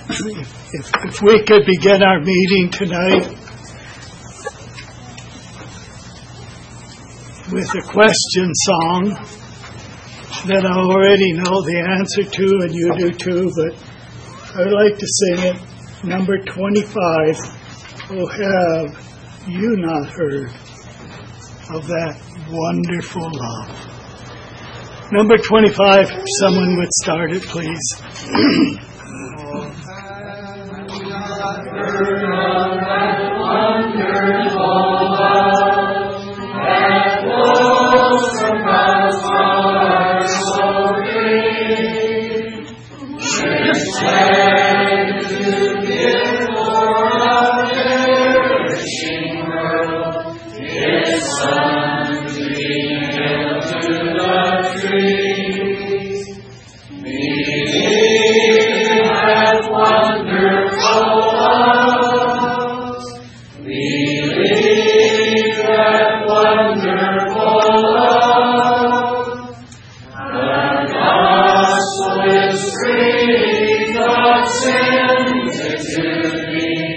If we could begin our meeting tonight with a question song that I already know the answer to, and you do too, but I would like to sing it, number 25, "Oh, have you not heard of that wonderful love?" Number 25, if someone would start it, please. Oh, have you not heard of that wonderful love that flows from God's heart so free? It's glad to give for a perishing world His Son to be nailed to the tree. Believe that wonderful love. Believe that wonderful love. The gospel is free, God sends it to thee.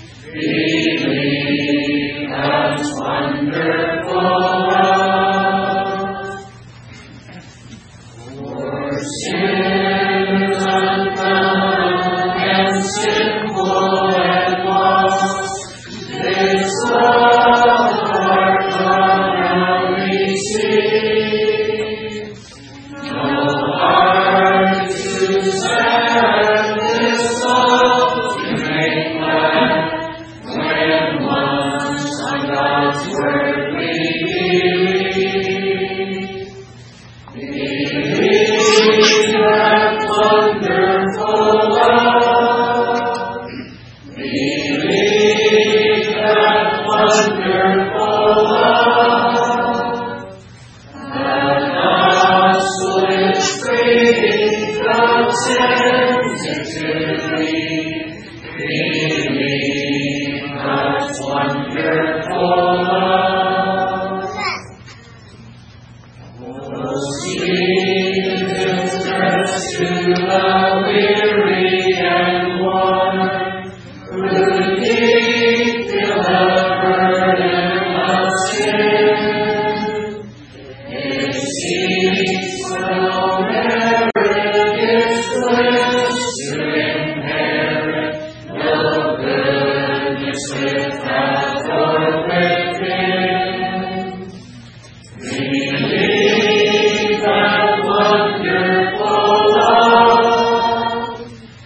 Believe God's wonderful love. For sinners undone and sinful and lost, this love our God now receive. No heart too sad this love to make glad, when once on God's word we believe. Believe that wonderful love. Believe that wonderful love. The gospel is free, God sends it to thee. Believe God's wonderful love. Oh, sweet ministers to the weary and worn, who deep feel the burden of sin. It seems no merit is bliss to inherit no goodness without or within. Believe that wonderful love.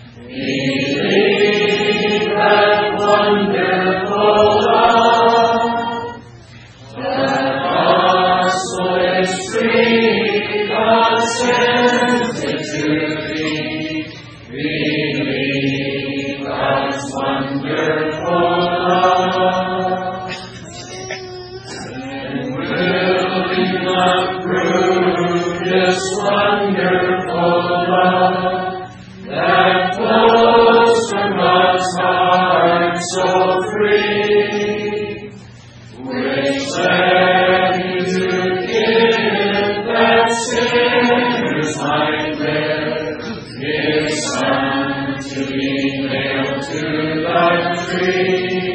Believe that wonderful love. The gospel is free, God sends it to thee. Believe God's wonderful love. And will we not prove this wonderful love that flows from God's heart so free? Which led you to give that sinners might live, His Son to be nailed to the tree.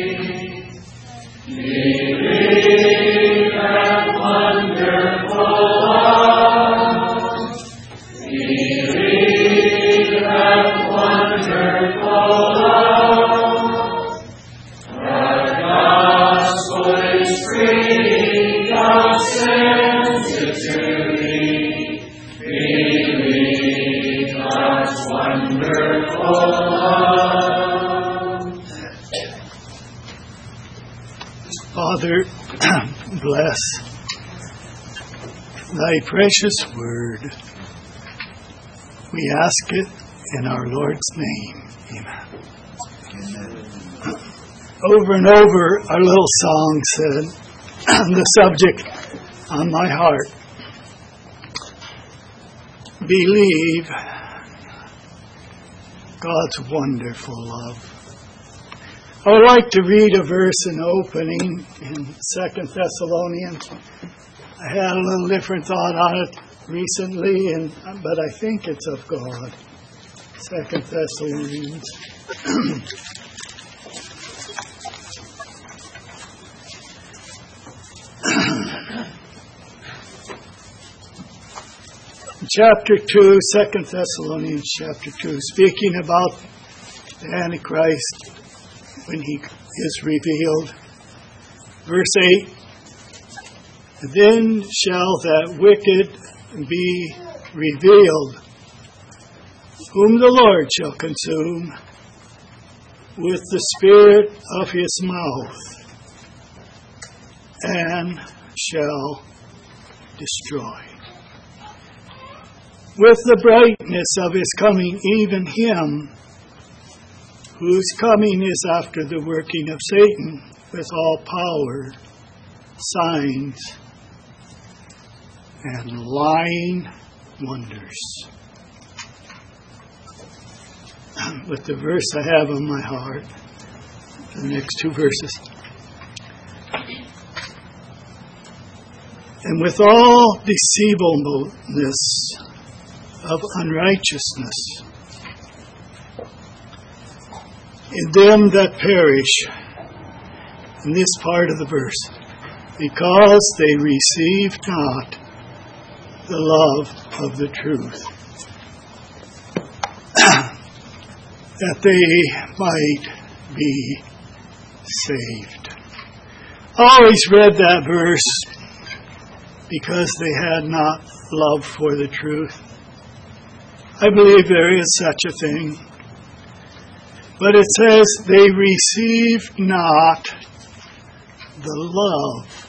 Believe that wonderful love. Believe that wonderful love. The gospel is free, God sends it to thee. Believe God's wonderful love. Father, bless thy precious word. We ask it in our Lord's name. Amen. Over and over, our little song said, the subject on my heart, believe God's wonderful love. I would like to read a verse in opening in 2 Thessalonians. I had a little different thought on it recently, but I think it's of God. 2 Thessalonians. Chapter 2, 2 Thessalonians chapter 2, speaking about the Antichrist when he is revealed. Verse 8, then shall that wicked be revealed, whom the Lord shall consume with the spirit of his mouth, and shall destroy. With the brightness of his coming, even him whose coming is after the working of Satan, with all power, signs, and lying wonders. With the verse I have on my heart, the next two verses. And with all deceivableness of unrighteousness in them that perish, in this part of the verse, because they received not the love of the truth, that they might be saved. I always read that verse because they had not love for the truth. I believe there is such a thing. But it says they received not the love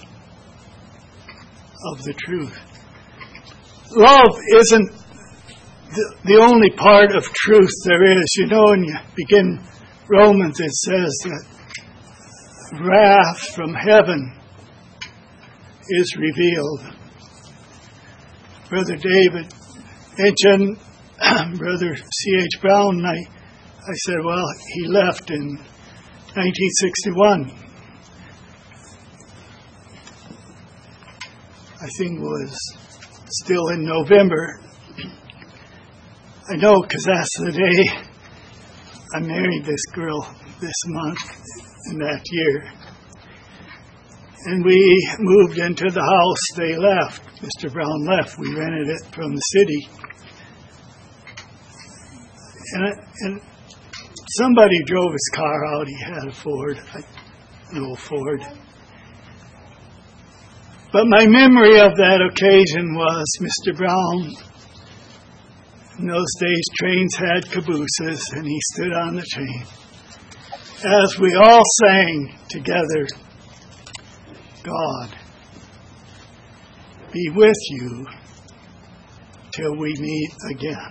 of the truth. Love isn't the only part of truth there is. You know, when you begin Romans, it says that wrath from heaven is revealed. Brother David mentioned Brother C.H. Brown, and I said, well, he left in 1961. I think it was still in November. I know because that's the day I married this girl this month in that year. And we moved into the house. They left. Mr. Brown left. We rented it from the city. And somebody drove his car out. He had a Ford. No Ford. But my memory of that occasion was Mr. Brown. In those days, trains had cabooses, and he stood on the train. As we all sang together, God be with you till we meet again.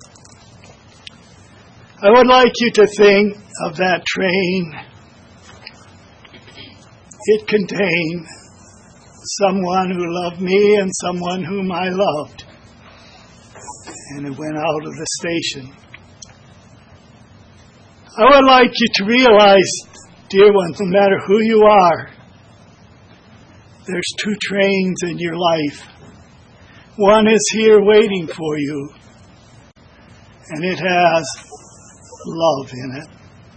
I would like you to think of that train. It contained someone who loved me and someone whom I loved. And it went out of the station. I would like you to realize, dear ones, no matter who you are, there's two trains in your life. One is here waiting for you, and it has love in it.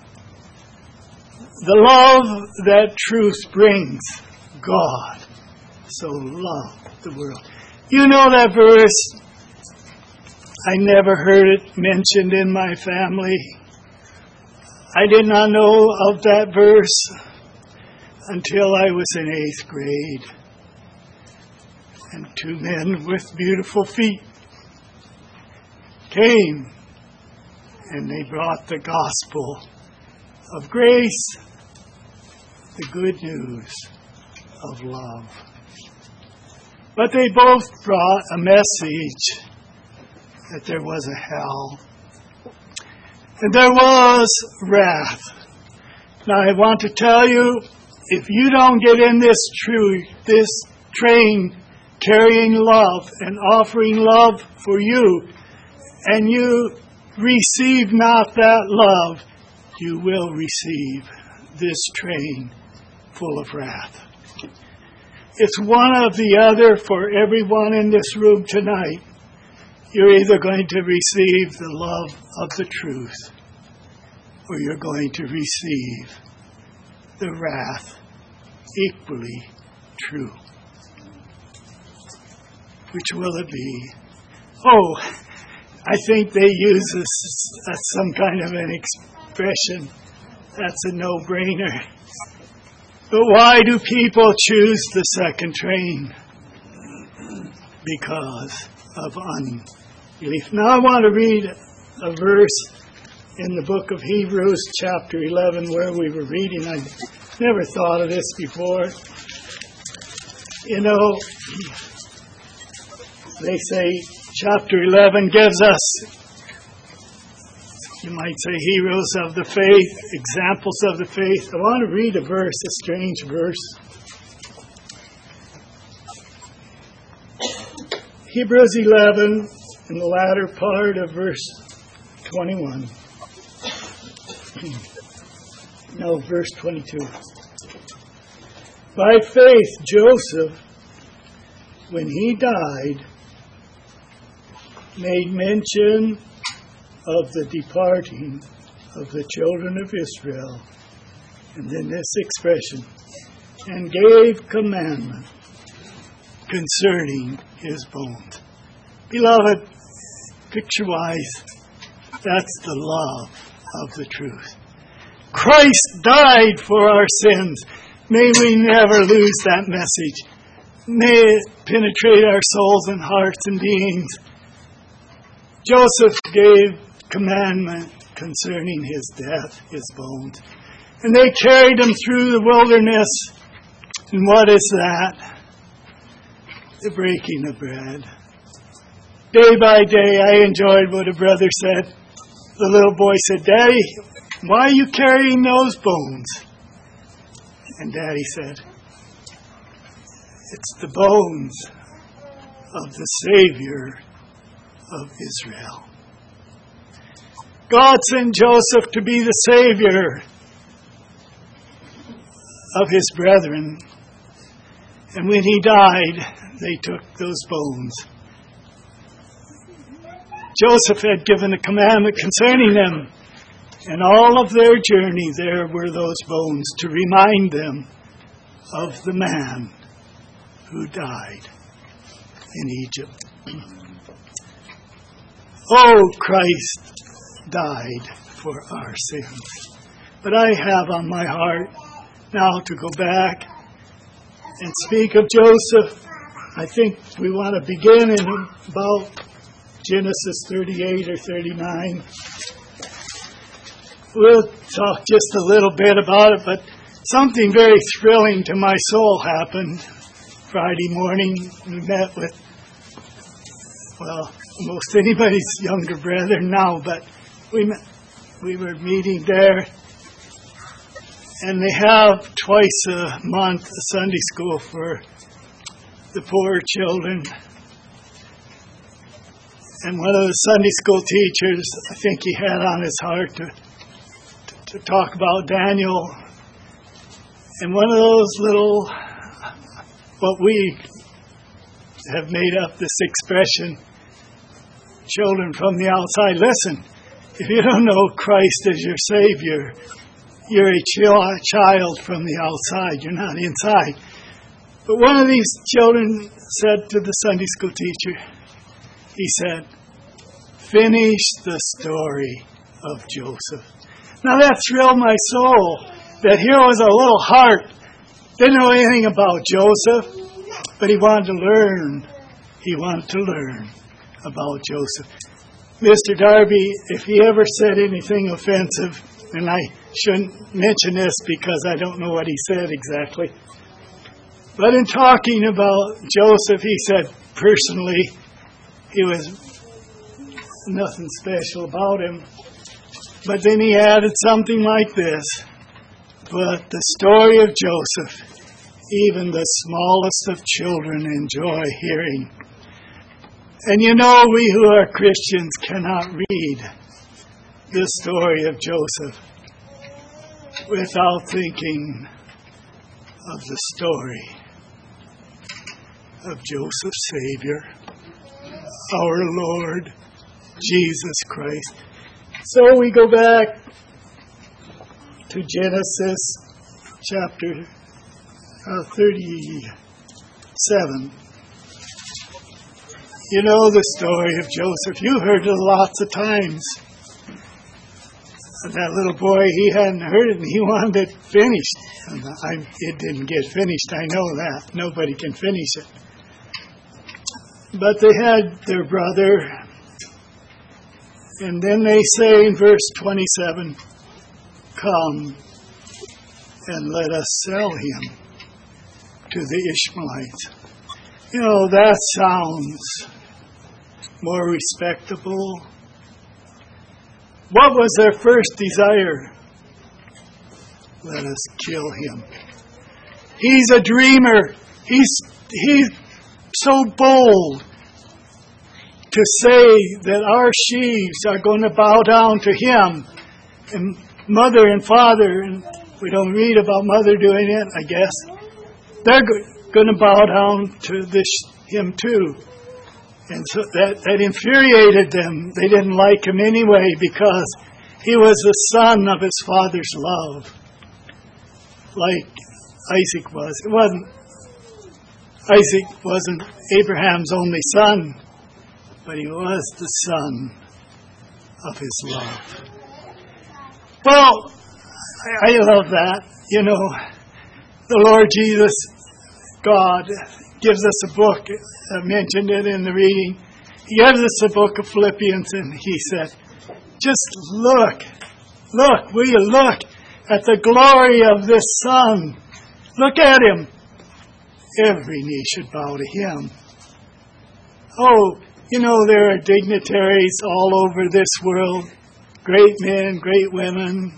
The love that truth brings. God so loved the world. You know that verse? I never heard it mentioned in my family. I did not know of that verse until I was in 8th grade. And two men with beautiful feet came and they brought the gospel of grace, the good news of love. But they both brought a message that there was a hell. And there was wrath. Now I want to tell you, if you don't get in this train carrying love and offering love for you, and you receive not that love, you will receive this train full of wrath. It's one of the other for everyone in this room tonight. You're either going to receive the love of the truth, or you're going to receive the wrath equally true. Which will it be? Oh, I think they use this as some kind of an expression. That's a no-brainer. But why do people choose the second train? Because of unbelief. Now I want to read a verse in the book of Hebrews, chapter 11, where we were reading. I never thought of this before. You know, they say chapter 11 gives us, you might say, heroes of the faith, examples of the faith. I want to read a verse, a strange verse. Hebrews 11, in the latter part of verse 21. No, verse 22. By faith, Joseph, when he died, made mention of the departing of the children of Israel, and then this expression, and gave commandment concerning his bones. Beloved, picture-wise, that's the love of the truth. Christ died for our sins. May we never lose that message. May it penetrate our souls and hearts and beings. Joseph gave commandment concerning his death, his bones. And they carried him through the wilderness. And what is that? The breaking of bread. Day by day, I enjoyed what a brother said. The little boy said, "Daddy, why are you carrying those bones?" And Daddy said, "It's the bones of the Savior of Israel." God sent Joseph to be the Savior of his brethren. And when he died, they took those bones. Joseph had given a commandment concerning them. And all of their journey, there were those bones to remind them of the man who died in Egypt. Oh, Christ died for our sins. But I have on my heart now to go back and speak of Joseph. I think we want to begin in about Genesis 38 or 39. We'll talk just a little bit about it, but something very thrilling to my soul happened Friday morning. We met with, well, most anybody's younger brother now, but we were meeting there. And they have twice a month a Sunday school for the poor children. And one of the Sunday school teachers, I think he had on his heart to talk about Daniel. And one of those little, what we have made up this expression, children from the outside. Listen, if you don't know Christ as your Savior, you're a child from the outside. You're not inside. But one of these children said to the Sunday school teacher, he said, "Finish the story of Joseph." Now that thrilled my soul, that here was a little heart, didn't know anything about Joseph, but he wanted to learn. He wanted to learn about Joseph. Mr. Darby, if he ever said anything offensive, and I shouldn't mention this because I don't know what he said exactly, but in talking about Joseph, he said personally, he was nothing special about him. But then he added something like this: "But the story of Joseph, even the smallest of children enjoy hearing." And you know, we who are Christians cannot read the story of Joseph without thinking of the story of Joseph's Savior, our Lord Jesus Christ. So we go back to Genesis chapter 37. You know the story of Joseph. You heard it lots of times. That little boy, he hadn't heard it and he wanted it finished. And it didn't get finished, I know that. Nobody can finish it. But they had their brother. And then they say in verse 27, come and let us sell him to the Ishmaelites. You know, that sounds more respectable. What was their first desire? Let us kill him. He's a dreamer. He's so bold to say that our sheaves are going to bow down to him. And mother and father, and we don't read about mother doing it, I guess, they're going to bow down to him too. And so that infuriated them. They didn't like him anyway because he was the son of his father's love, like Isaac was. Isaac wasn't Abraham's only son, but he was the son of his love. Well, I love that. You know, the Lord Jesus, God, gives us a book. I mentioned it in the reading. He gives us a book of Philippians, and he said, just look, will you look at the glory of this Son? Look at him. Every knee should bow to him. Oh, you know, there are dignitaries all over this world, great men, great women.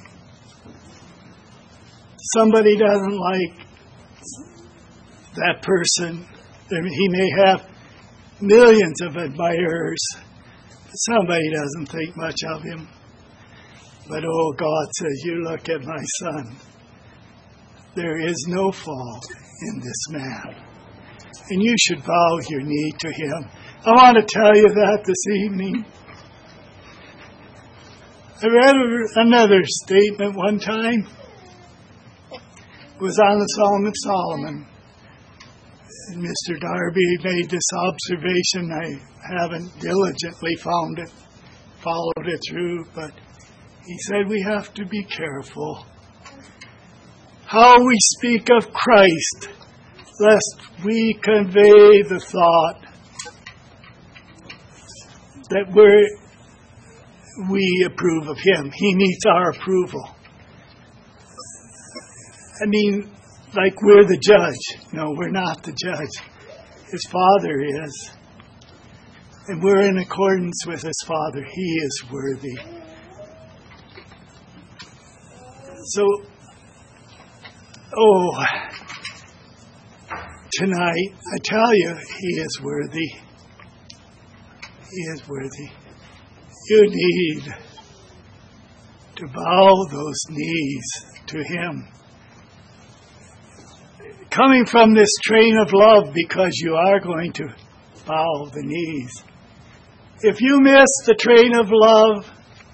Somebody doesn't like that person. He may have millions of admirers, but somebody doesn't think much of him. But oh, God says, you look at my son. There is no fault in this man. And you should bow your knee to him. I want to tell you that this evening. I read another statement one time. It was on the Song of Solomon. And Mr. Darby made this observation. I haven't diligently followed it through, but he said we have to be careful how we speak of Christ, lest we convey the thought that we approve of him. He needs our approval. I mean, like we're the judge. No, we're not the judge. His Father is. And we're in accordance with his Father. He is worthy. So, tonight, I tell you, he is worthy. He is worthy. You need to bow those knees to him. Coming from this train of love, because you are going to bow the knees. If you miss the train of love,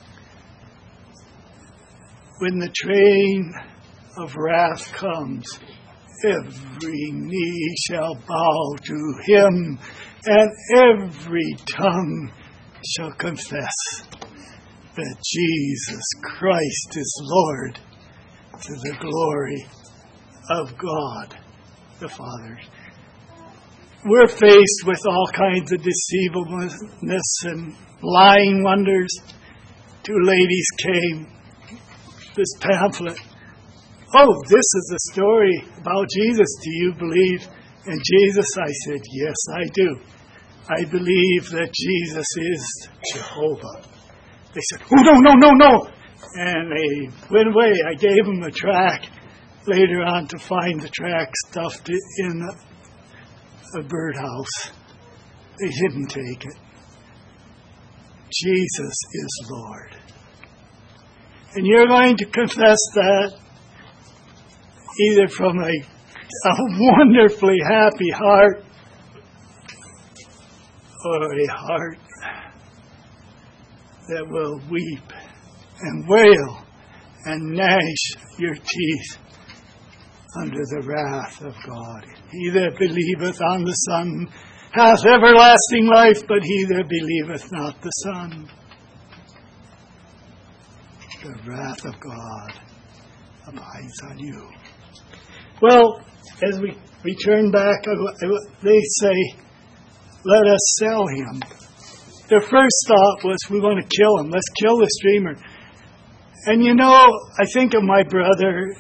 when the train of wrath comes, every knee shall bow to him, and every tongue shall confess that Jesus Christ is Lord, to the glory of God the Father. We're faced with all kinds of deceivableness and lying wonders. 2 ladies came, this pamphlet. Oh, this is a story about Jesus. Do you believe in Jesus? I said, yes, I do. I believe that Jesus is Jehovah. They said, oh, no. And they went away. I gave them a tract later on to find the tract stuffed in a birdhouse. They didn't take it. Jesus is Lord. And you're going to confess that either from a wonderfully happy heart or a heart that will weep and wail and gnash your teeth under the wrath of God. He that believeth on the Son hath everlasting life, but he that believeth not the Son, the wrath of God abides on you. Well, as we return back, they say, let us sell him. Their first thought was, we want to kill him. Let's kill this dreamer. And you know, I think of my brother.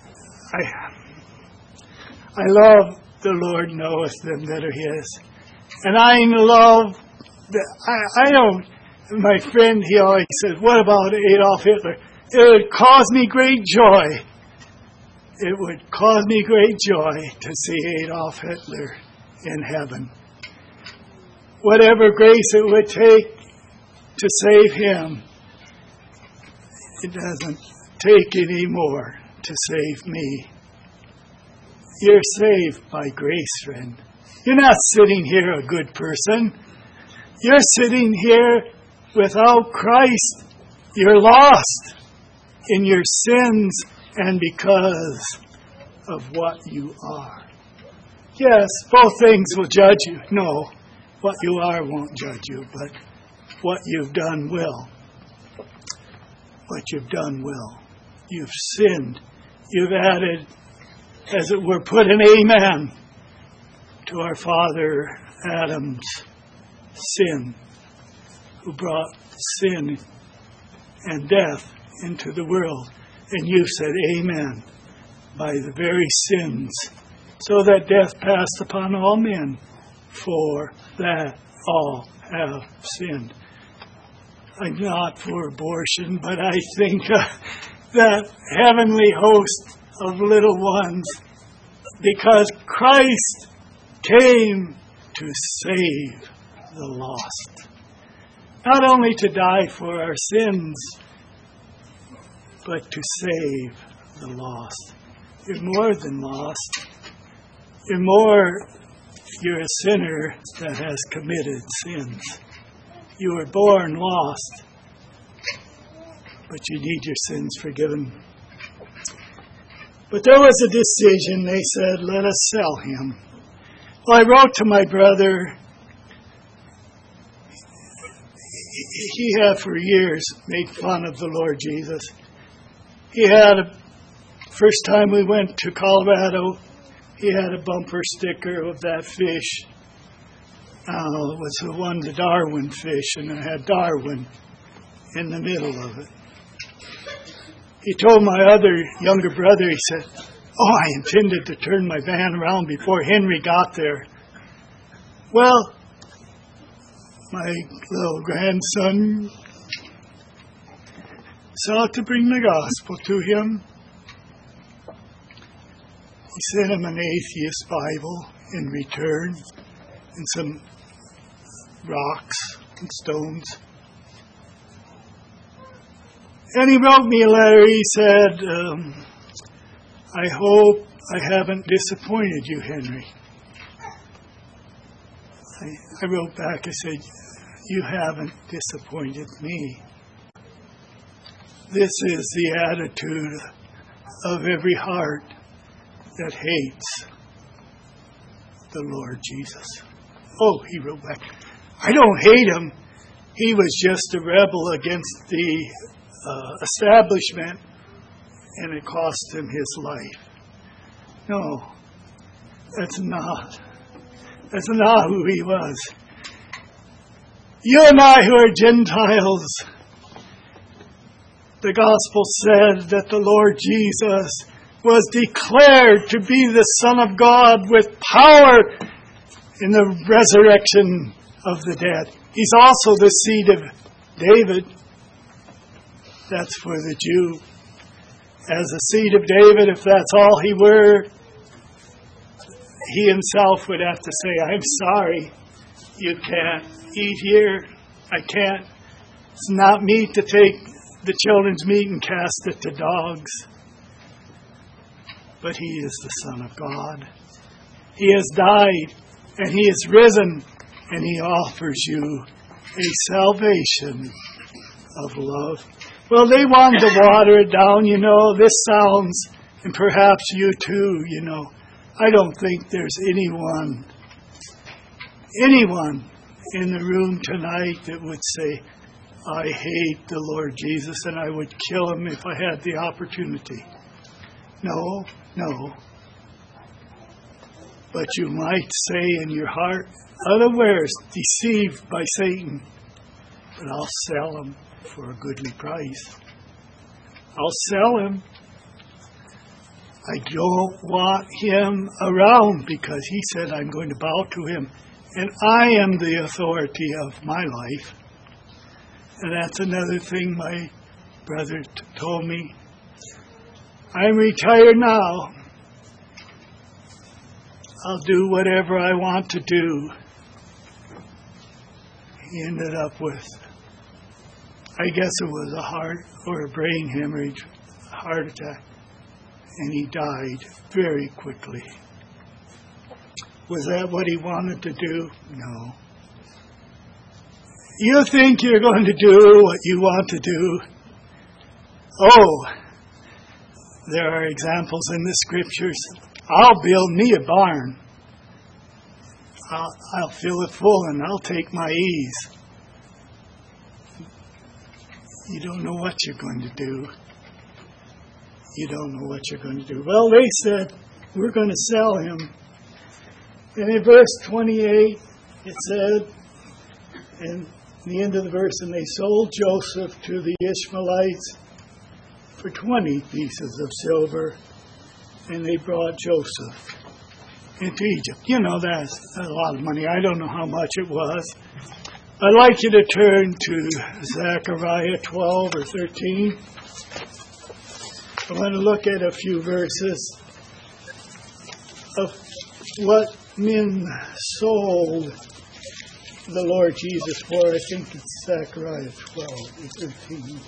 I love the Lord knoweth them that are his. And I love, I don't, my friend, he always says, what about Adolf Hitler? It would cause me great joy. It would cause me great joy to see Adolf Hitler in heaven. Whatever grace it would take to save him, it doesn't take any more to save me. You're saved by grace, friend. You're not sitting here a good person. You're sitting here without Christ. You're lost in your sins and because of what you are. Yes, both things will judge you. No, what you are won't judge you, but what you've done will. What you've done will. You've sinned. You've added, as it were, put an amen to our father Adam's sin, who brought sin and death into the world. And you said amen by the very sins, so that death passed upon all men, for that all have sinned. I'm not for abortion, but I think that heavenly host of little ones, because Christ came to save the lost. Not only to die for our sins, but to save the lost. You're more than lost. You're a sinner that has committed sins. You were born lost, but you need your sins forgiven. But there was a decision. They said, let us sell him. Well, I wrote to my brother. He had for years made fun of the Lord Jesus. He had first time we went to Colorado, he had a bumper sticker of that fish. It was the Darwin fish, and it had Darwin in the middle of it. He told my other younger brother, he said, I intended to turn my van around before Henry got there. Well, my little grandson sought to bring the gospel to him. He sent him an atheist Bible in return, and some rocks and stones. And he wrote me a letter. He said, I hope I haven't disappointed you, Henry. I wrote back, I said, you haven't disappointed me. This is the attitude of every heart that hates the Lord Jesus. He wrote back, I don't hate him. He was just a rebel against the establishment, and it cost him his life. No, that's not who he was. You and I who are Gentiles, the gospel said that the Lord Jesus was declared to be the Son of God with power in the resurrection of the dead. He's also the seed of David. That's for the Jew. As the seed of David, if that's all he were, he himself would have to say, I'm sorry, you can't eat here. I can't. It's not meat to take the children's meat and cast it to dogs. But he is the Son of God. He has died, and he is risen, and He offers you a salvation of love. Well, they wanted to water it down, this sounds, and perhaps you too, I don't think there's anyone in the room tonight that would say, I hate the Lord Jesus and I would kill Him if I had the opportunity. No. But you might say in your heart, unawares, deceived by Satan, but I'll sell Him for a goodly price. I'll sell Him. I don't want Him around because He said I'm going to bow to Him. And I am the authority of my life. And that's another thing my brother told me. I'm retired now. I'll do whatever I want to do. He ended up with, I guess it was a heart or a brain hemorrhage, a heart attack. And he died very quickly. Was that what he wanted to do? No. You think you're going to do what you want to do? Oh, there are examples in the scriptures. I'll build me a barn. I'll fill it full and I'll take my ease. You don't know what you're going to do. You don't know what you're going to do. Well, they said, we're going to sell him. And in verse 28, it said, in the end of the verse, and they sold Joseph to the Ishmaelites for 20 pieces of silver, and they brought Joseph into Egypt. That's a lot of money. I don't know how much it was. I'd like you to turn to Zechariah 12 or 13. I want to look at a few verses of what men sold the Lord Jesus for. I think it's Zechariah 12 or 13.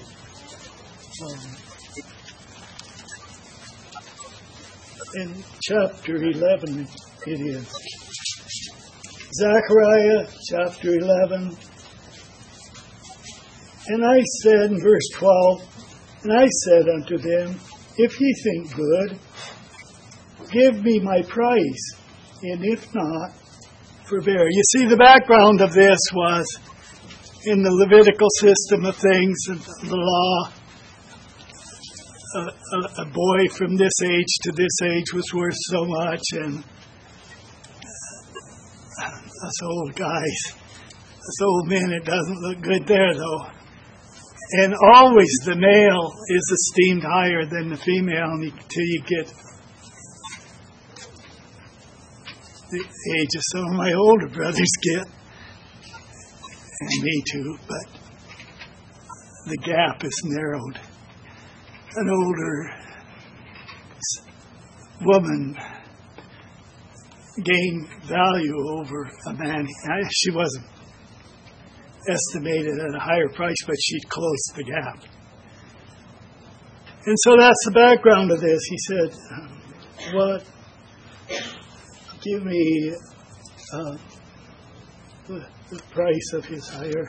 In chapter 11 it is. Zechariah chapter 11. And I said in verse 12, and I said unto them, if ye think good, give me my price, and if not, forbear. You see, the background of this was in the Levitical system of things, the law, a boy from this age to this age was worth so much, and us old guys, us old men, it doesn't look good there, though. And always the male is esteemed higher than the female until you get the age of some of my older brothers get, and me too, but the gap is narrowed. An older woman gained value over a man. She wasn't estimated at a higher price, but she'd closed the gap. And so that's the background of this. He said, what? Give me the price of his hire.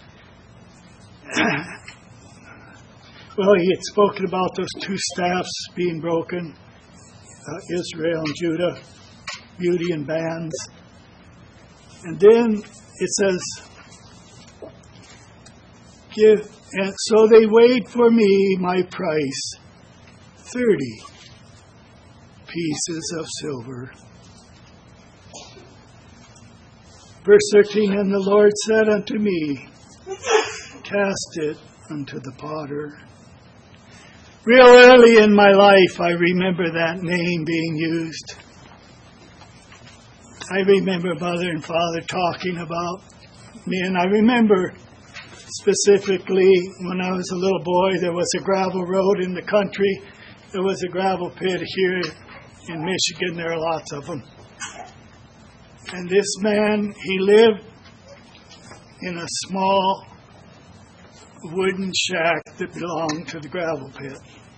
Well, he had spoken about those two staffs being broken, Israel and Judah, beauty and bands. And then it says, give, and so they weighed for me my price, 30 pieces of silver. Verse 13, and the Lord said unto me, cast it unto the potter. Real early in my life, I remember that name being used. I remember Mother and Father talking about me, and I remember specifically when I was a little boy, there was a gravel road in the country. There was a gravel pit here in Michigan. There are lots of them. And this man, he lived in a small wooden shack that belonged to the gravel pit.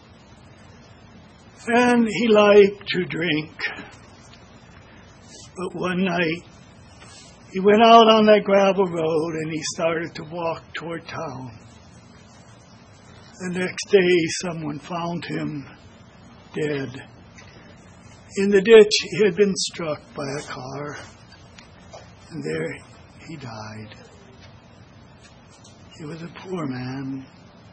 And he liked to drink. But one night, He went out on that gravel road and he started to walk toward town. The next day, someone found him dead. In the ditch, he had been struck by a car, and there he died. He was a poor man.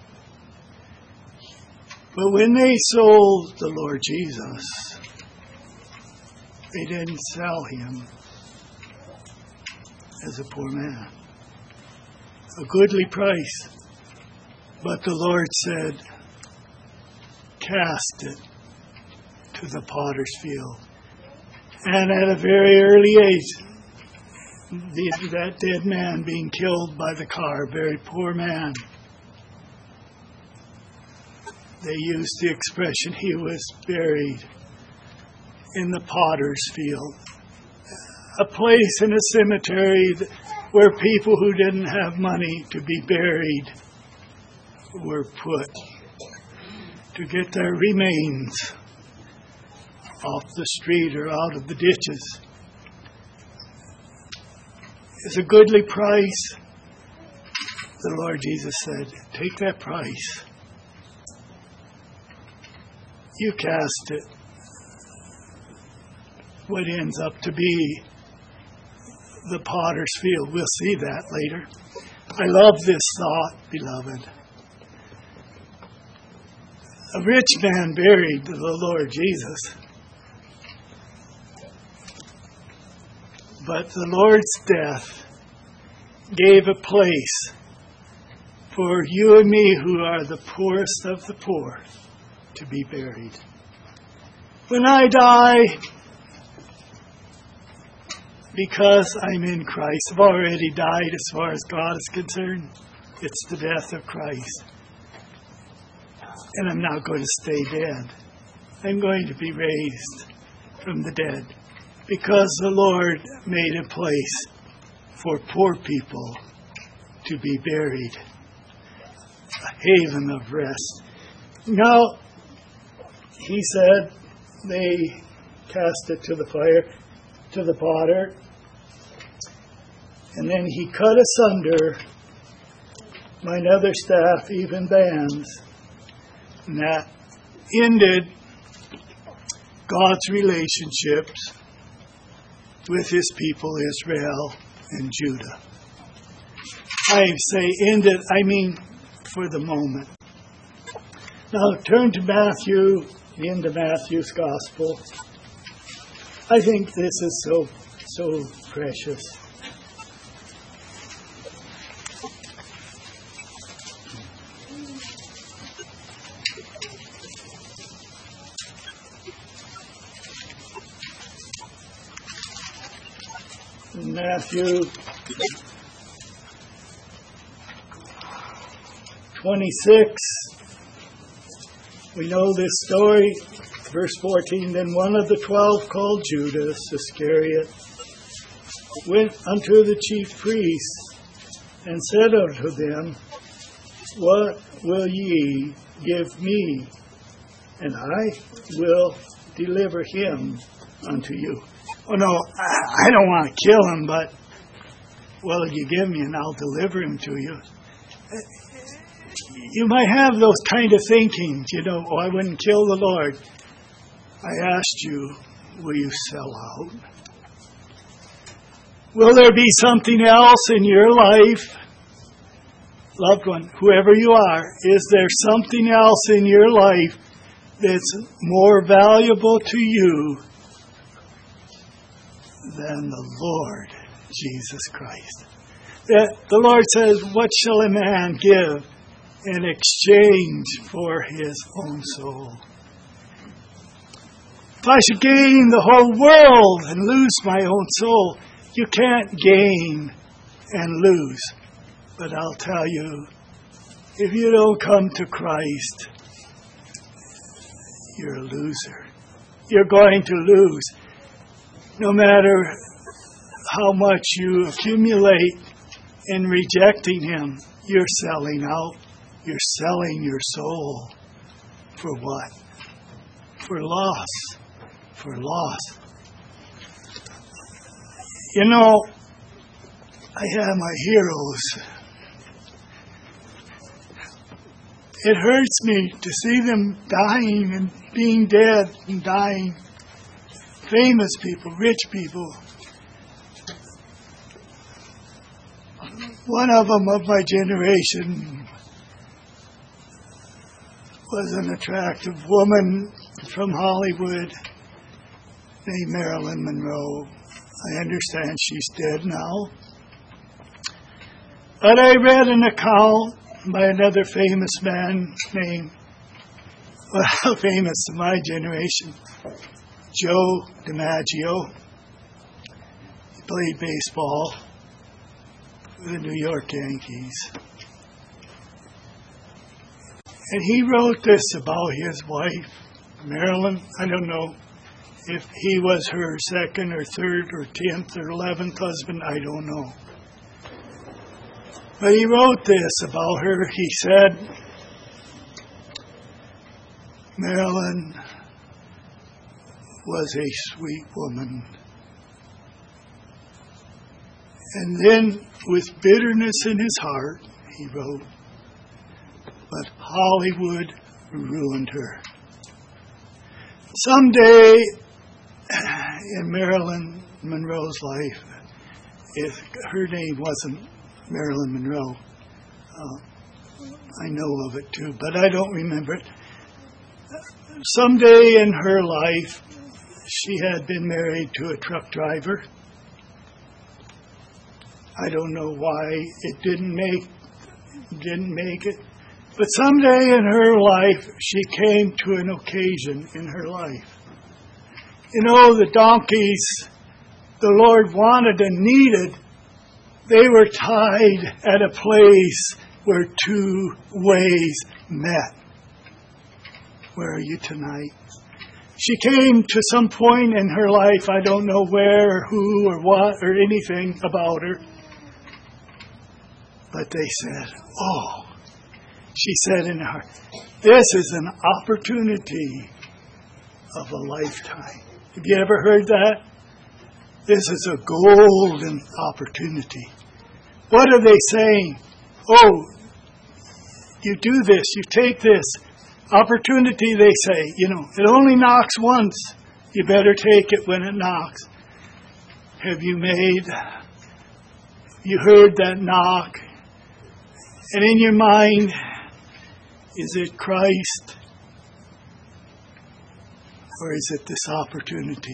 But when they sold the Lord Jesus, they didn't sell him as a poor man. A goodly price. But the Lord said, cast it to the potter's field. And at a very early age, that dead man being killed by the car, a very poor man, they used the expression, he was buried in the potter's field. A place in a cemetery where people who didn't have money to be buried were put to get their remains off the street or out of the ditches. It's a goodly price. The Lord Jesus said, take that price. You cast it. What ends up to be the potter's field. We'll see that later. I love this thought, beloved. A rich man buried the Lord Jesus. But the Lord's death gave a place for you and me, who are the poorest of the poor, to be buried. When I die, because I'm in Christ, I've already died as far as God is concerned. It's the death of Christ. And I'm not going to stay dead. I'm going to be raised from the dead, because the Lord made a place for poor people to be buried, a haven of rest. Now, he said they cast it to the fire, to the potter, and then he cut asunder mine other staff, even bands. And that ended God's relationships with his people, Israel and Judah. I say ended, I mean for the moment. Now turn to Matthew, the end of Matthew's Gospel. I think this is so precious. Matthew 26, we know this story. Verse 14, then one of the 12, called Judas Iscariot, went unto the chief priests and said unto them, what will ye give me? And I will deliver him unto you. Oh no, I don't want to kill him, but well, you give me and I'll deliver him to you. You might have those kind of thinkings, oh, I wouldn't kill the Lord. I asked you, will you sell out? Will there be something else in your life? Loved one, whoever you are, is there something else in your life that's more valuable to you than the Lord Jesus Christ? That the Lord says, what shall a man give in exchange for his own soul? If I should gain the whole world and lose my own soul, you can't gain and lose. But I'll tell you, if you don't come to Christ, you're a loser. You're going to lose. No matter how much you accumulate in rejecting him, you're selling out. You're selling your soul. For what? For loss. For loss. I have my heroes. It hurts me to see them dying and being dead and dying. Famous people, rich people. One of them of my generation was an attractive woman from Hollywood named Marilyn Monroe. I understand she's dead now. But I read an account by another famous man named, well, famous to my generation, Joe DiMaggio. He played baseball for the New York Yankees. And he wrote this about his wife, Marilyn. I don't know if he was her second or third or 10th or 11th husband. I don't know. But he wrote this about her. He said, Marilyn was a sweet woman. And then, with bitterness in his heart, he wrote, but Hollywood ruined her. Someday in Marilyn Monroe's life, if her name wasn't Marilyn Monroe, I know of it too, but I don't remember it. Someday in her life, she had been married to a truck driver. I don't know why it didn't make it. But someday in her life, she came to an occasion in her life. You know, the donkeys the Lord wanted and needed, they were tied at a place where two ways met. Where are you tonight? She came to some point in her life, I don't know where or who or what or anything about her. But they said, oh, she said in her heart, this is an opportunity of a lifetime. Have you ever heard that? This is a golden opportunity. What are they saying? Oh, you do this, you take this opportunity, they say. You know, it only knocks once. You better take it when it knocks. Have you heard that knock? And in your mind, is it Christ? Or is it this opportunity?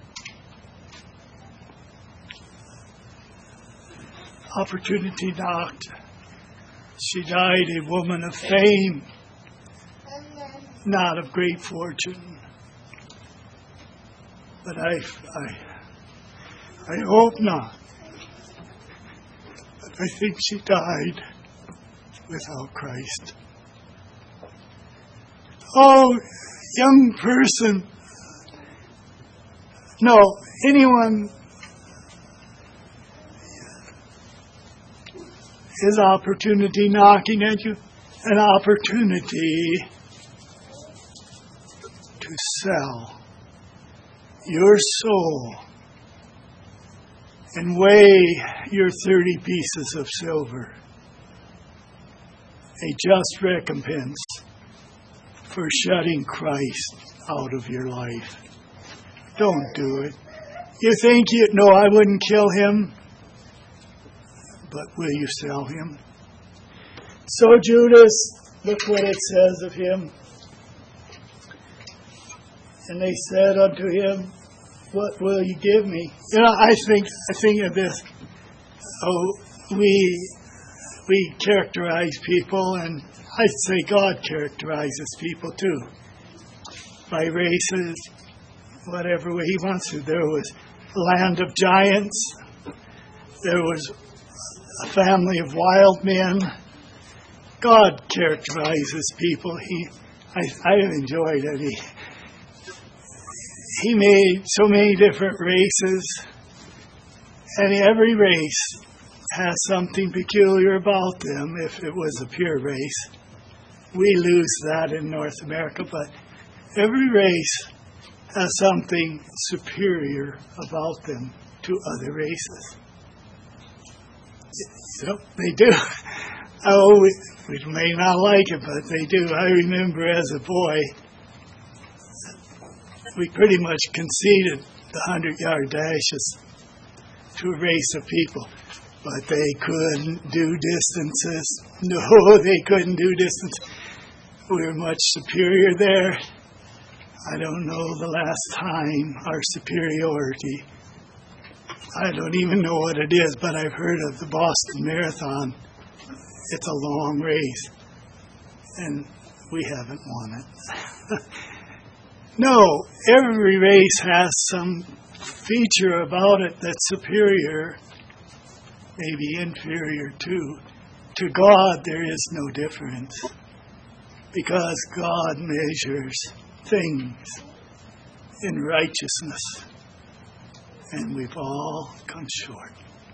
Opportunity knocked. She died a woman of fame, not of great fortune. But I hope not. But I think she died without Christ. Oh, young person. No, anyone is opportunity knocking at you. An opportunity to sell your soul and weigh your 30 pieces of silver. A just recompense for shutting Christ out of your life. Don't do it. You think no, I wouldn't kill him. But will you sell him? So Judas, look what it says of him. And they said unto him, what will you give me? You know, I think of this. Oh, we characterize people, and I'd say God characterizes people too. By races, whatever way he wants to. There was a land of giants. There was a family of wild men. God characterizes people. I enjoyed it. He made so many different races, and every race has something peculiar about them if it was a pure race. We lose that in North America, but every race has something superior about them to other races. Yep, they do. Oh, we may not like it, but they do. I remember as a boy, we pretty much conceded the 100-yard dashes to a race of people, but they couldn't do distances. No, they couldn't do distance. We were much superior there. I don't know the last time our superiority. I don't even know what it is, but I've heard of the Boston Marathon. It's a long race, and we haven't won it. No, every race has some feature about it that's superior, maybe inferior too. To God, there is no difference, because God measures things in righteousness, and we've all come short.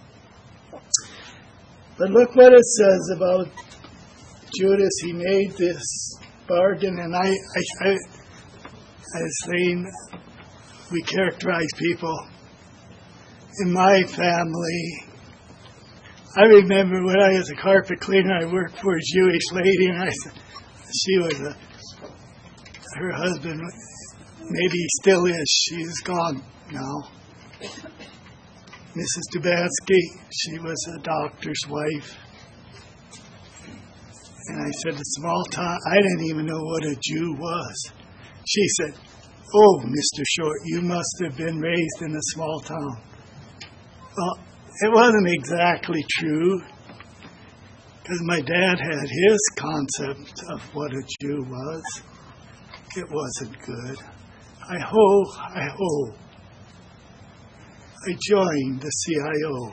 But look what it says about Judas. He made this bargain, and I was saying, we characterize people. In my family, I remember when I was a carpet cleaner, I worked for a Jewish lady, and her husband, maybe he still is, she's gone now. Mrs. Dubansky, she was a doctor's wife. And I said, a small town, I didn't even know what a Jew was. She said, oh, Mr. Short, you must have been raised in a small town. Well, it wasn't exactly true, because my dad had his concept of what a Jew was. It wasn't good. I joined the CIO.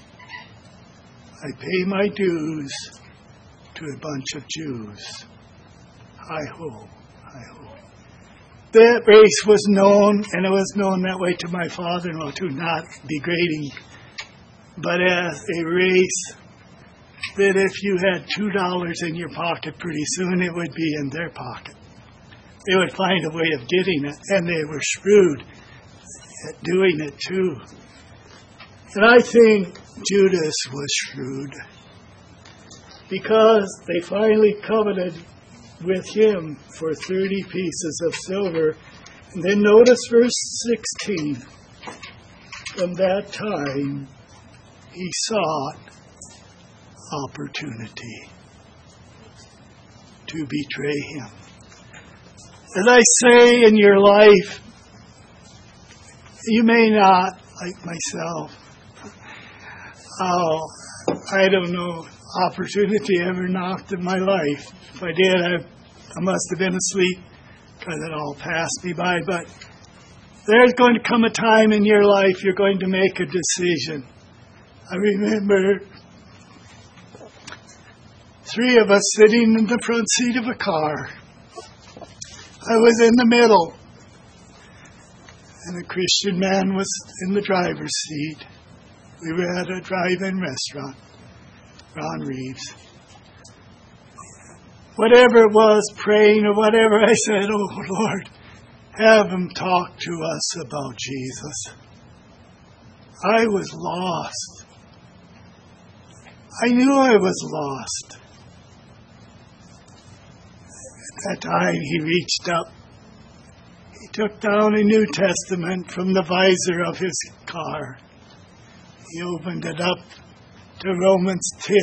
I pay my dues to a bunch of Jews. Hi-ho. That race was known, and it was known that way to my father-in-law too, not degrading, but as a race that if you had $2 in your pocket, pretty soon it would be in their pocket. They would find a way of getting it, and they were shrewd at doing it too. And I think Judas was shrewd, because they finally coveted with him for 30 pieces of silver. And then notice verse 16. From that time, he sought opportunity to betray him. As I say, in your life, you may not, like myself, I don't know, opportunity ever knocked in my life. If I did, I must have been asleep, because it all passed me by. But there's going to come a time in your life you're going to make a decision. I remember 3 of us sitting in the front seat of a car. I was in the middle, and a Christian man was in the driver's seat. We were at a drive-in restaurant, Ron Reeves. Whatever it was, praying or whatever, I said, oh, Lord, have him talk to us about Jesus. I was lost. I knew I was lost. At that time, he reached up. He took down a New Testament from the visor of his car. He opened it up to Romans 10,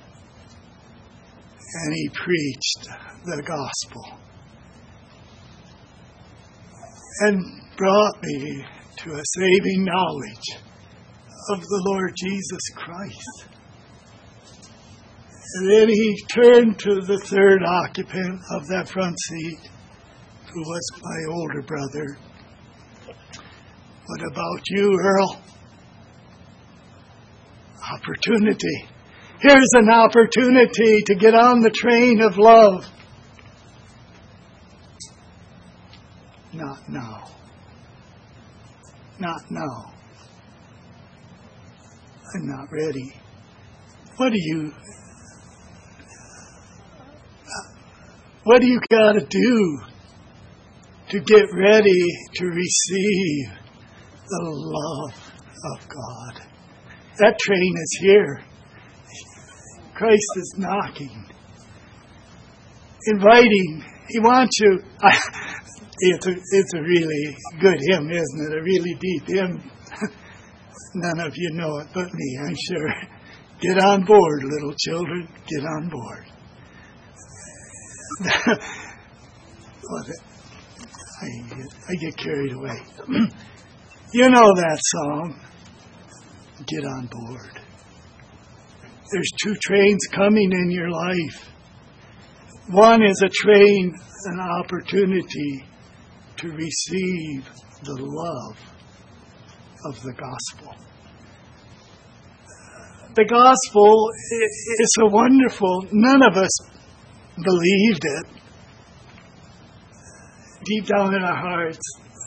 and he preached the gospel and brought me to a saving knowledge of the Lord Jesus Christ. And then he turned to the third occupant of that front seat, who was my older brother. What about you, Earl? Opportunity. Here's an opportunity to get on the train of love. Not now. Not now. I'm not ready. What do you got to do to get ready to receive the love of God? That train is here. Christ is knocking, inviting. He wants you. It's a really good hymn, isn't it? A really deep hymn. None of you know it but me, I'm sure. Get on board, little children. Get on board. I get carried away. You know that song. Get on board. There's two trains coming in your life. One is a train, an opportunity to receive the love of the gospel. The gospel is so wonderful. None of us believed it. Deep down in our hearts,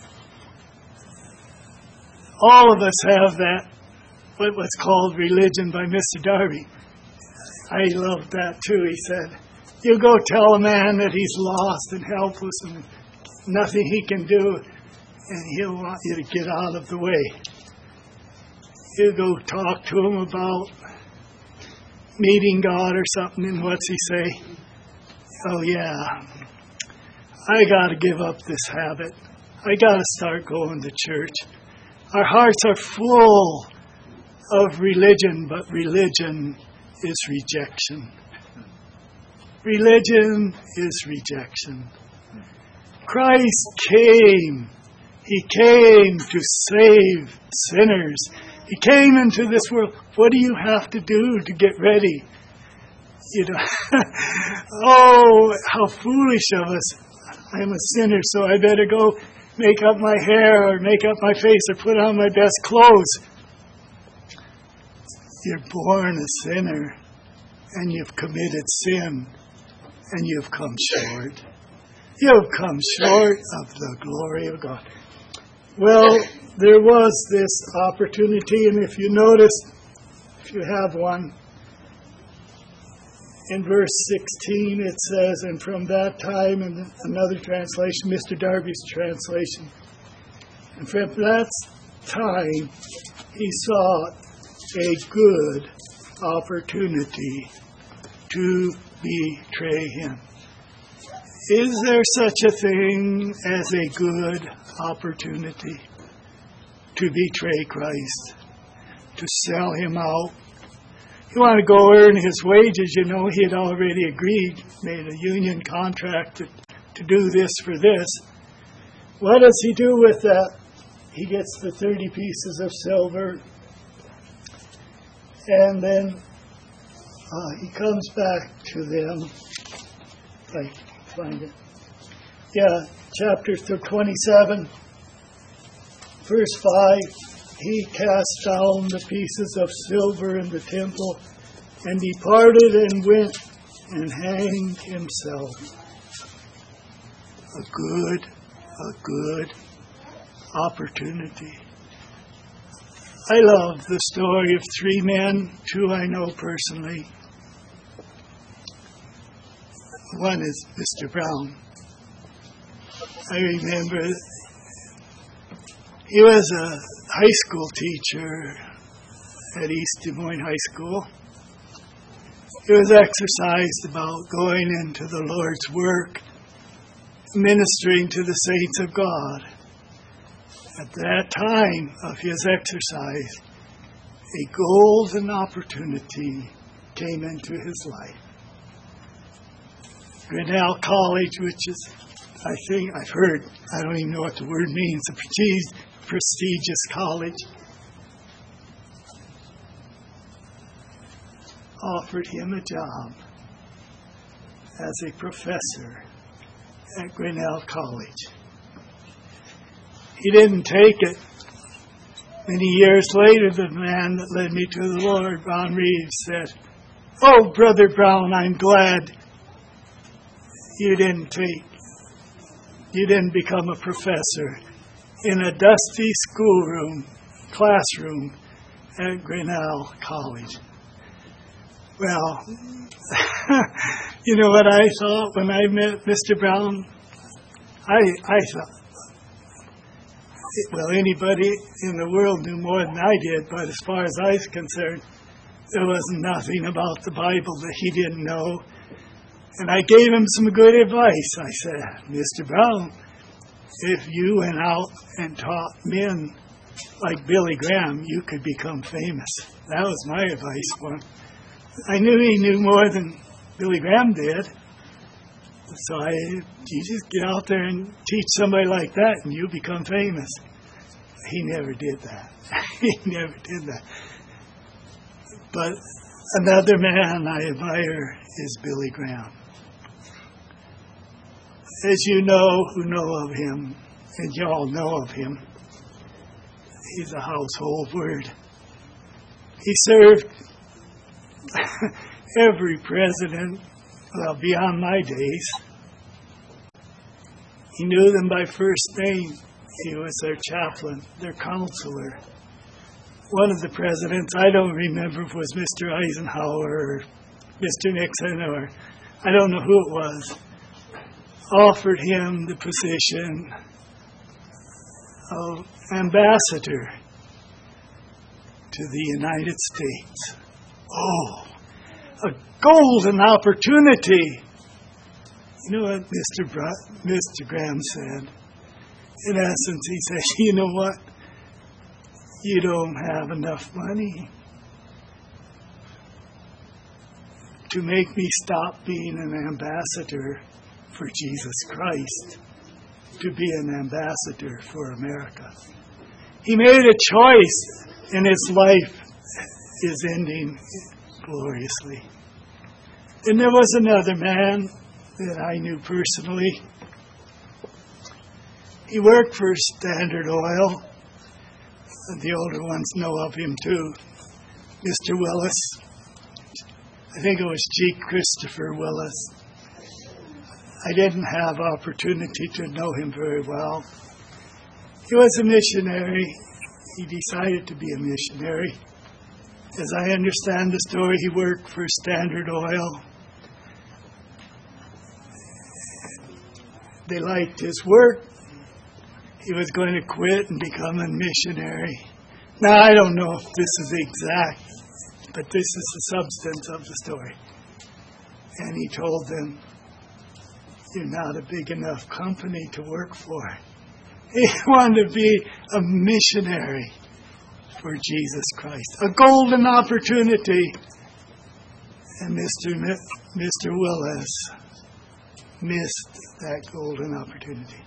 all of us have that, what was called religion by Mr. Darby. I loved that too. He said, you go tell a man that he's lost and helpless and nothing he can do, and he'll want you to get out of the way. You go talk to him about meeting God or something, and what's he say? Oh yeah, I got to give up this habit. I got to start going to church. Our hearts are full of religion, but religion is rejection. Religion is rejection. Christ came. He came to save sinners. He came into this world. What do you have to do to get ready? You know, oh, how foolish of us. I'm a sinner, so I better go make up my hair or make up my face or put on my best clothes. You're born a sinner, and you've committed sin, and you've come short. You've come short of the glory of God. Well, there was this opportunity, and if you notice, if you have one, in verse 16 it says, and from that time, in another translation, Mr. Darby's translation, and from that time he saw a good opportunity to betray him. Is there such a thing as a good opportunity to betray Christ, to sell him out? You want to go earn his wages, you know, he had already agreed, made a union contract to do this for this. What does he do with that? He gets the 30 pieces of silver, and then he comes back to them. I find it. Yeah, chapter 27, verse 5. He cast down the pieces of silver in the temple and departed and went and hanged himself. A good opportunity. I love the story of three men, two I know personally. One is Mr. Brown. I remember he was a high school teacher at East Des Moines High School. He was exercised about going into the Lord's work, ministering to the saints of God. At that time of his exercise, a golden opportunity came into his life. Grinnell College, which is, I think, I've heard, I don't even know what the word means, a prestigious college, offered him a job as a professor at Grinnell College. He didn't take it. Many years later, the man that led me to the Lord, Ron Reeves, said, "Oh, Brother Brown, I'm glad you didn't become a professor in a dusty classroom at Grinnell College." Well, you know what I thought when I met Mr. Brown? I thought, well, anybody in the world knew more than I did, but as far as I was concerned, There was nothing about the Bible that he didn't know. And I gave him some good advice. I said, Mr. Brown, if you went out and taught men like Billy Graham, you could become famous. That was my advice for him. I knew he knew more than Billy Graham did. So you just get out there and teach somebody like that and you become famous. He never did that. He never did that. But another man I admire is Billy Graham. As you know, who know of him, and you all know of him, he's a household word. He served every president, well, beyond my days. He knew them by first name. He was their chaplain, their counselor. One of the presidents, I don't remember if it was Mr. Eisenhower or Mr. Nixon, or I don't know who it was, offered him the position of ambassador to the United States. Oh, a golden opportunity. You know what Mr. Graham said? In essence, he said, you know what? You don't have enough money to make me stop being an ambassador for Jesus Christ, to be an ambassador for America. He made a choice, and his life is ending gloriously. And there was another man that I knew personally. He worked for Standard Oil. The older ones know of him too. Mr. Willis. I think it was G. Christopher Willis. I didn't have opportunity to know him very well. He was a missionary. He decided to be a missionary. As I understand the story, he worked for Standard Oil. They liked his work. He was going to quit and become a missionary. Now, I don't know if this is exact, but this is the substance of the story. And he told them, you're not a big enough company to work for. He wanted to be a missionary for Jesus Christ. A golden opportunity. And Mr. Willis missed that golden opportunity.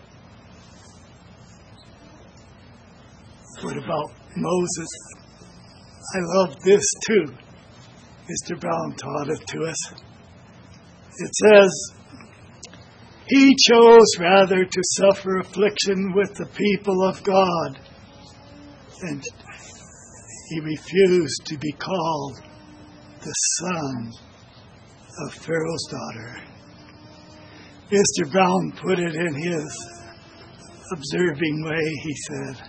What about Moses? I love this too. Mr. Brown taught it to us. It says, he chose rather to suffer affliction with the people of God, and he refused to be called the son of Pharaoh's daughter. Mr. Brown put it in his observing way. He said,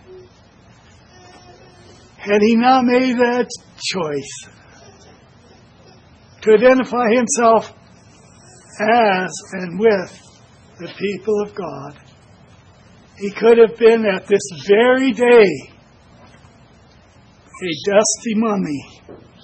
had he not made that choice to identify himself as and with the people of God, he could have been at this very day a dusty mummy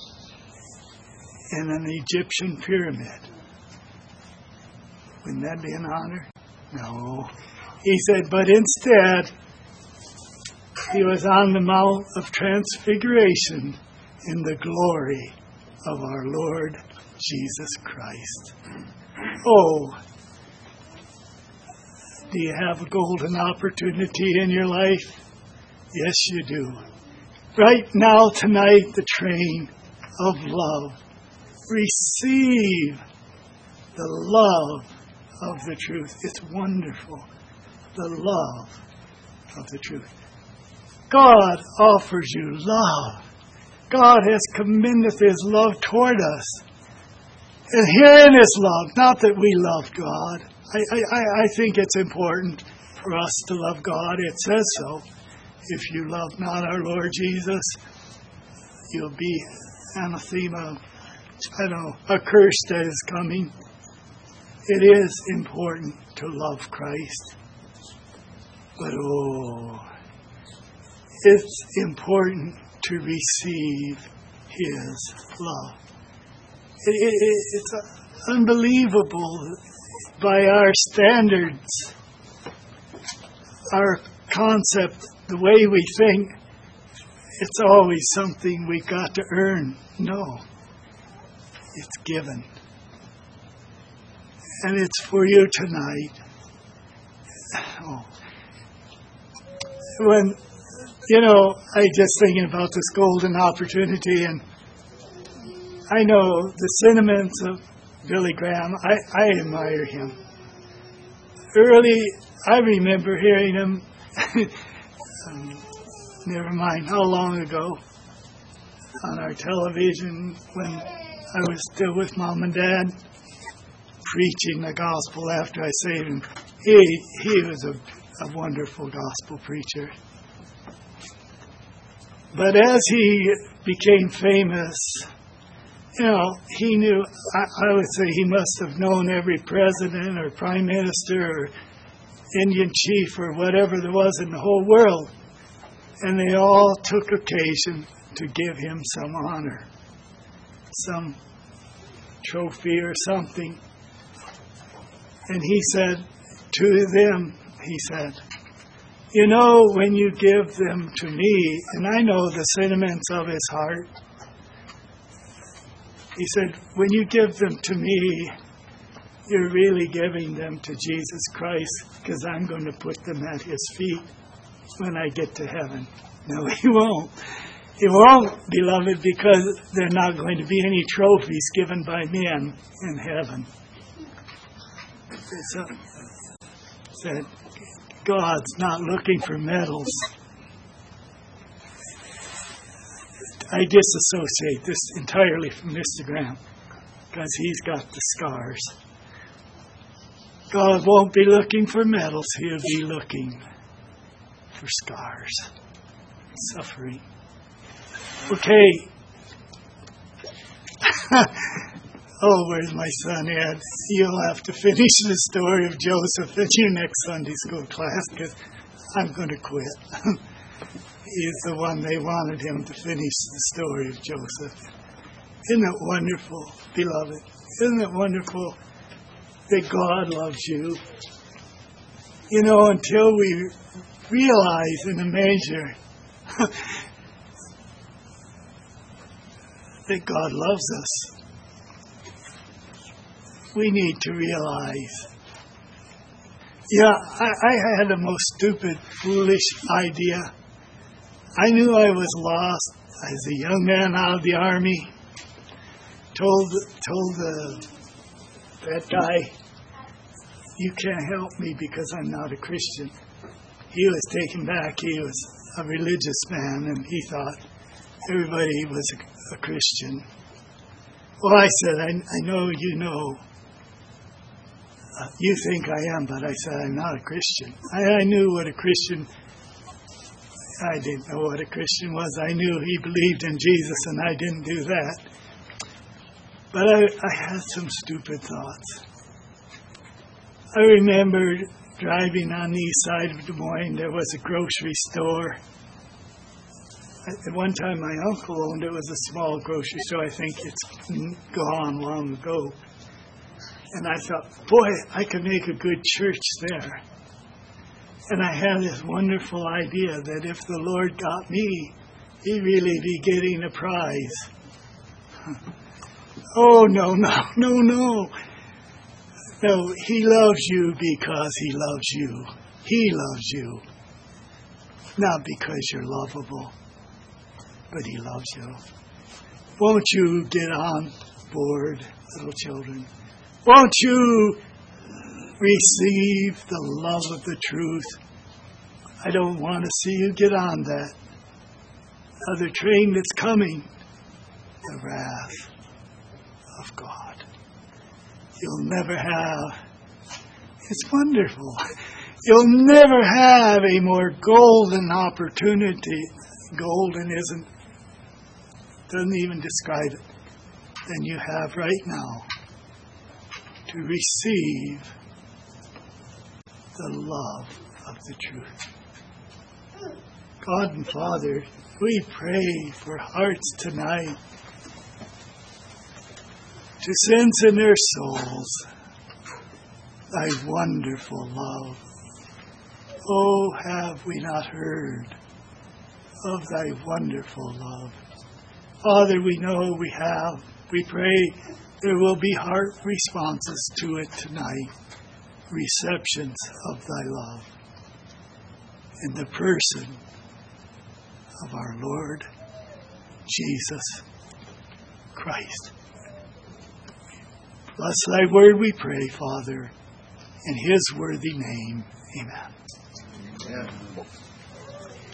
in an Egyptian pyramid. Wouldn't that be an honor? No. He said, but instead, he was on the Mount of Transfiguration in the glory of our Lord Jesus Christ. Oh, do you have a golden opportunity in your life? Yes, you do. Right now, tonight, the train of love. Receive the love of the truth. It's wonderful. The love of the truth. God offers you love. God has commended his love toward us. And herein is love. Not that we love God. I think it's important for us to love God. It says so. If you love not our Lord Jesus, you'll be anathema, a curse that is coming. It is important to love Christ. But it's important to receive His love. It's unbelievable by our standards, our concept, the way we think. It's always something we got to earn. No, it's given. And it's for you tonight. Oh. When, I just thinking about this golden opportunity, and I know the sentiments of Billy Graham. I admire him. Early, I remember hearing him, never mind how long ago, on our television when I was still with Mom and Dad, preaching the gospel after I saved him. He was a wonderful gospel preacher. But as he became famous, he knew, I would say he must have known every president or prime minister or Indian chief or whatever there was in the whole world. And they all took occasion to give him some honor, some trophy or something. And he said to them, when you give them to me, and I know the sentiments of his heart, he said, when you give them to me, you're really giving them to Jesus Christ, because I'm going to put them at his feet when I get to heaven. No, he won't. He won't, beloved, because there are not going to be any trophies given by men in heaven. Said, God's not looking for medals. I disassociate this entirely from Mr. Graham, because he's got the scars. God won't be looking for medals. He'll be looking for scars, suffering. Okay. Oh, where's my son, Ed? You'll have to finish the story of Joseph in your next Sunday school class, because I'm going to quit. He's the one they wanted him to finish the story of Joseph. Isn't it wonderful, beloved? Isn't it wonderful that God loves you? Until we realize in a measure that God loves us, we need to realize. I had the most stupid, foolish idea. I knew I was lost as a young man out of the army. Told that guy, you can't help me because I'm not a Christian. He was taken back. He was a religious man, and he thought everybody was a Christian. Well, I said, I know you know. You think I am, but I said I'm not a Christian. I knew what a Christian. I didn't know what a Christian was. I knew he believed in Jesus, and I didn't do that. But I had some stupid thoughts. I remember driving on the east side of Des Moines. There was a grocery store. At one time, my uncle owned it. It was a small grocery store. I think it's gone long ago. And I thought, boy, I could make a good church there. And I had this wonderful idea that if the Lord got me, he'd really be getting a prize. Oh, no. No, he loves you because he loves you. He loves you. Not because you're lovable, but he loves you. Won't you get on board, little children? Won't you receive the love of the truth? I don't want to see you get on that other train that's coming, the wrath of God. You'll never have, it's wonderful, you'll never have a more golden opportunity, golden doesn't even describe it, than you have right now to receive the love of the truth. God and Father, we pray for hearts tonight to sins in their souls thy wonderful love. Oh, have we not heard of thy wonderful love? Father, we know we have. We pray there will be heart responses to it tonight, receptions of thy love in the person of our Lord Jesus Christ. Bless thy word, we pray, Father, in his worthy name. Amen. Amen.